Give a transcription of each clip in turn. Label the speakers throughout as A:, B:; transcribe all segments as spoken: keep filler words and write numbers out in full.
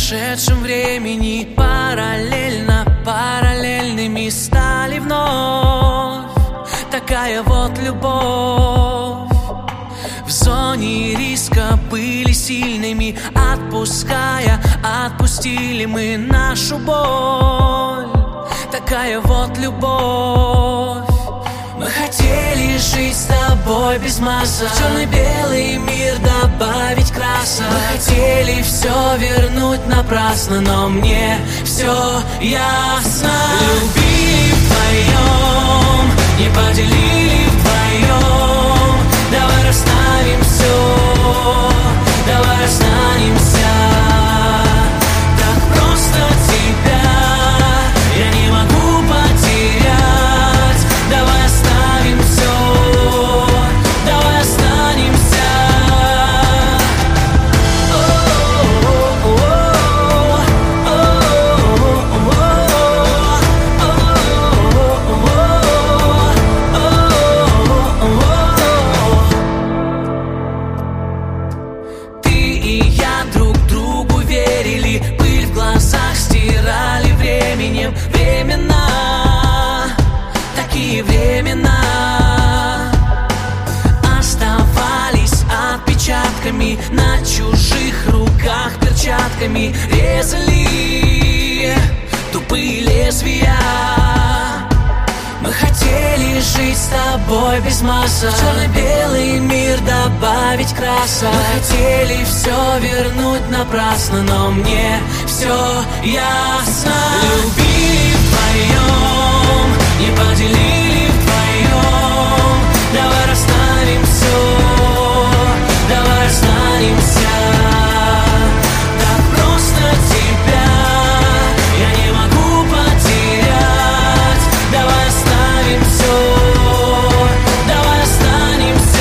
A: прошедшем времени параллельно, параллельными стали вновь. Такая вот любовь. В зоне риска были сильными, отпуская, отпустили мы нашу боль. Такая вот любовь. Мы хотели жить с тобой без масок, в черно-белый мир добавить красок. Мы хотели все вернуть напрасно, но мне все ясно. Любили вдвоем, не поделили вдвоем. Давай расставим все, давай останемся. Так просто тебя я не могу потерять. Давай оставим все, давай останемся. Ты и я друг другу верили, пыль в глазах стирали временем. Времена, такие времена, оставались отпечатками на чужих руках, перчатками резали тупые лезвия. Мы хотели жить с тобой без масок, в черно-белый мир добавить красок. Мы хотели все вернуть напрасно, но мне все ясно. Любили вдвоем, не поделили вдвоем. Давай расставим все, давай останемся. Так просто тебя я не могу потерять. Давай оставим все, давай останемся.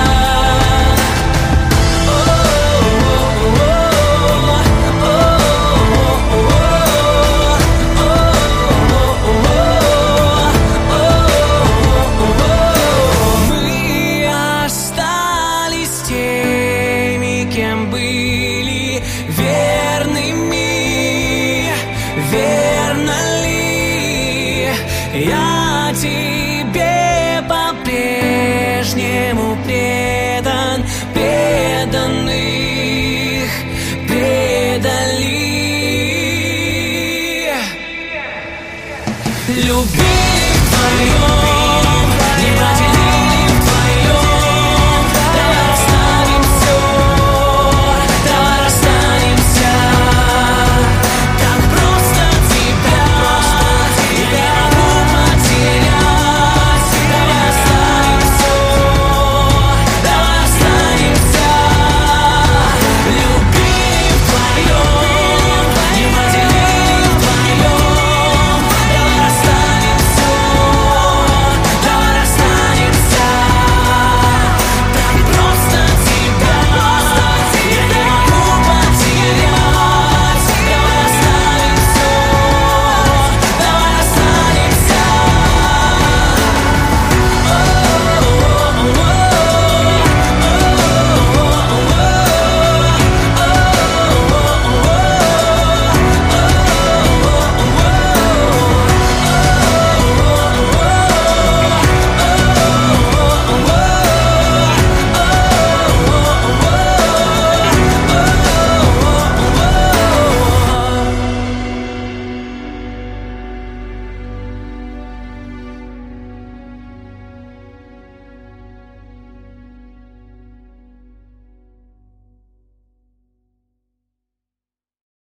A: Мы остались теми, кем были, верными. Верно ли я тебе по-прежнему предан? Преданных предали. Любили вдвоем.